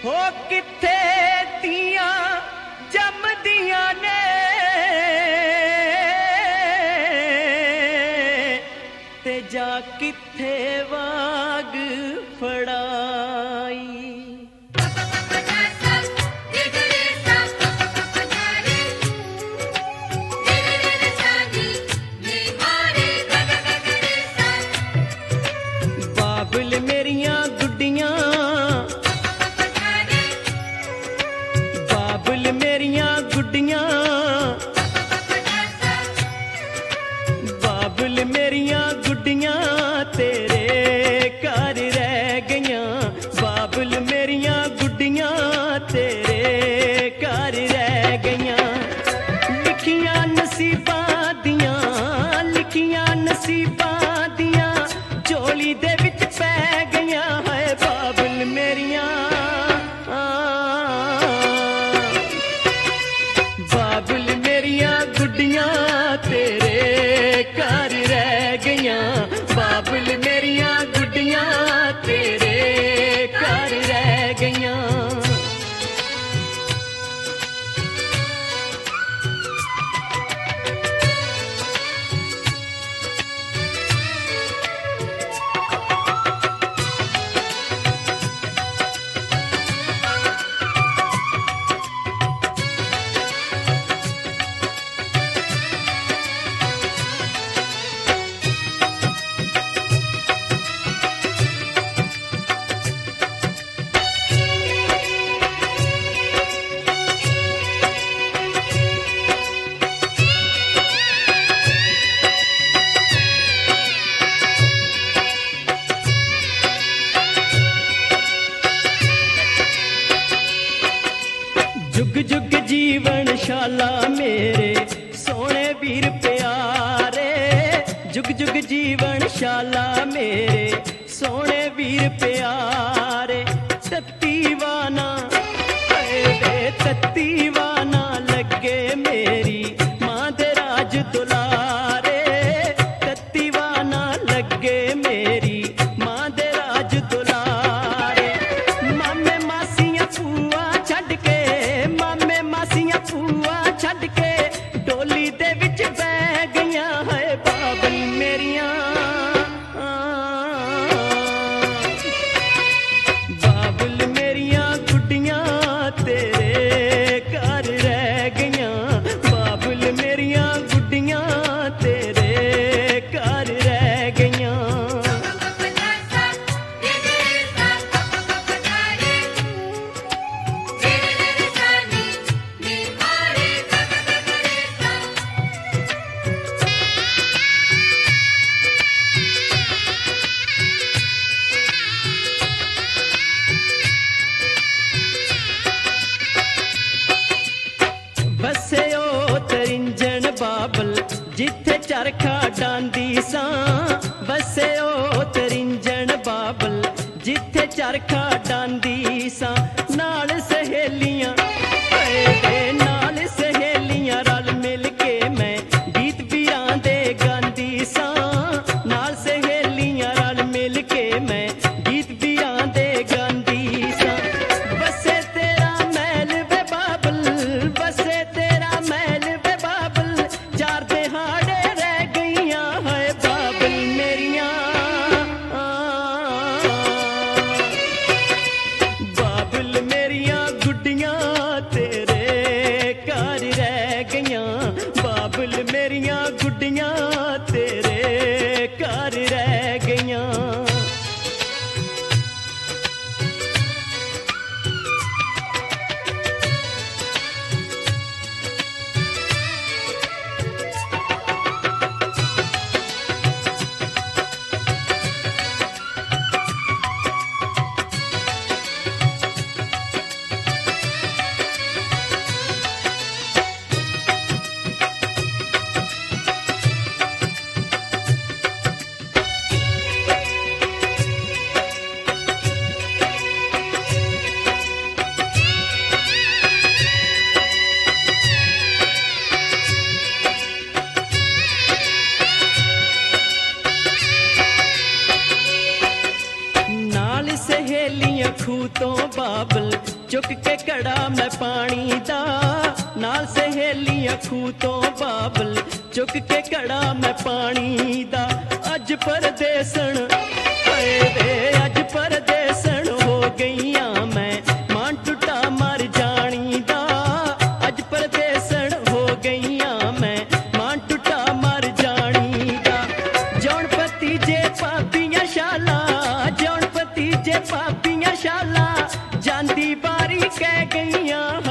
हो किथे तियां जमदियां ने ते जा किथे वाग फड़ाई। बाबुल मेरियां गुड्डियां, बाबुल मेरियां गुड्डियां, बाबुल मेरियां गुड्डियां तेरे घर रह गईयां। बाबुल मेरियां गुड्डियां तेरे घर रह गईयां। लिखियां नसीबां दियां, लिखियां नसीबां दियां झोली दे विच पै गईयां है बाबुल मेरियां। बाबुल मेरियां गुड्डियां तेरे घर रह गईयां। बाबुल मेरियां गुड्डियां तेरे घर रह गईयां। जुग जुग जीवन शाला मेरे सोने वीर प्यारे। जुग जुग जीवन शाला मेरे सोने वीर प्यारे। तत्ती वाना तत्ती वाना लगे मेरी मां दे राज दुलारे। तत्ती वाना लगे मेरी मां दे राज दुलारे। मामे मासियां फूआ छड़ के, मामे मासियां फूआ छड़ के डोली दे विच बह गईयां है बाबुल मेरियां। बाबुल मेरियां गुड्डियां तेरे घर रह गईयां। बाबुल मेरियां गुड्डियां तेरे घर रह गईयां। बसे ओ तरिंजन बाबल जिथे चरखा डांदी सां। बसे ओ तरिंजन बाबल जिथे चरखा डांदी सां। नाल सहेलियां नाल सहेलियां रल मिल के मैं गीत वीरां दे गांदी सां। नाल सहेलियां रल मिल के मैं गीत वीरां दे गांदी सां। बसे तेरा महल वे बाबल, बसे तेरा महल वे बाबल चार दिहाड़े रह गईयां है बाबुल मेरियां। बाबुल मेरियां गुड्डियां तेरे सहेलियां खूह तो बाबल चुक के कड़ा मैं पानी दा नाल सहेलियां खूह तो बाबल चुक के कड़ा मैं पानी दा अज परदेसन हाय रे अज परदेसन हो गईयां मैं मान टुटा मर जानी दा अज परदेसन हो गईयां मैं मान टुटा मर जानी दा जौनपति जे पापियां शाला जौनपति जे पापियां शाला जांदी बारी कह गईयां